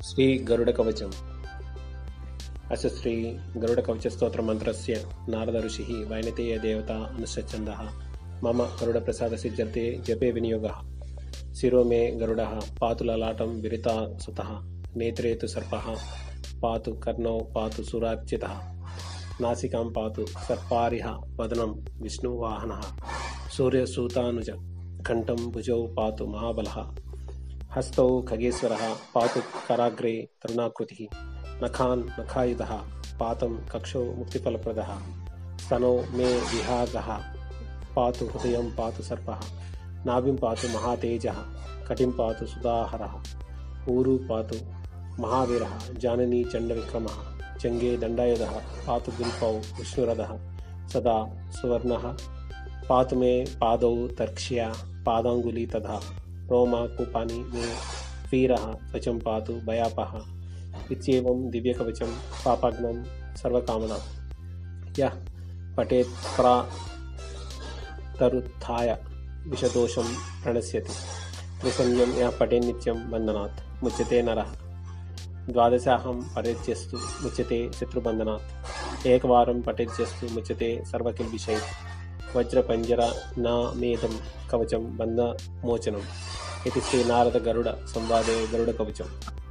శ్రీ గరుడ కవచం. అస్య శ్రీ గరుడ కవచ స్తోత్ర మంత్రస్య నారద ఋషిః వైనతేయ దేవతా అనుష్ఠఛందః మమ గరుడ ప్రసాద సిద్ధ్యర్థే జపే వినియోగః. శిరో మే గరుడః పాతు లలాటం విరితా సుతః నేత్రే తు సర్పః పాతు కర్ణౌ పాతు సురార్చితః నాసికాం పాతు సర్పారిః వదనం విష్ణువాహనః సూర్యసూతానుజ కంఠం భుజౌ పాతు మహాబలః హస్తౌ ఖగేశ్వరः పాతు కరాగ్రే తరుణాకృతిः నఖాన్ నఖాయుధः పాతం కక్షౌ ముక్తిఫలప్రదः స్తనౌ మే విహాగः పాతు హృదయం పాతు సర్పः నాభిం పాతు మహాతేజः కటిం పాతు సుధాహరः ఊరు పాతు మహావీరः జాననీ చండవిక్రమः చంగే దండాయుధः పాతు గుల్పౌ విష్ణురథः సదా సువర్ణः పాతు మే పాదౌ తర్క్ష్య పాదాంగులి తథా రోమా కూపాని మే వీరः త్వచం పాతు భయాపః ఇత్యేవం దివ్యకవచం పాపాగ్నం సర్వకామనా యః పఠేత్ ప్రాతరుత్థాయ విషదోషం ప్రణశ్యతి త్రిసంధ్యం యః పఠేన్నిత్యం బంధనాత్ ముచ్యతే నరః ద్వాదశాహం పఠేత్యస్తు ముచ్యతే శత్రుబంధనాత్ ఏకవారం పఠేత్యస్తు ముచ్యతే సర్వకిల్బిషైః వజ్రపంజర నామేదం కవచం బంధమోచనం. ఇది శ్రీ నారద గరుడ సంవాదే గరుడ కవచం.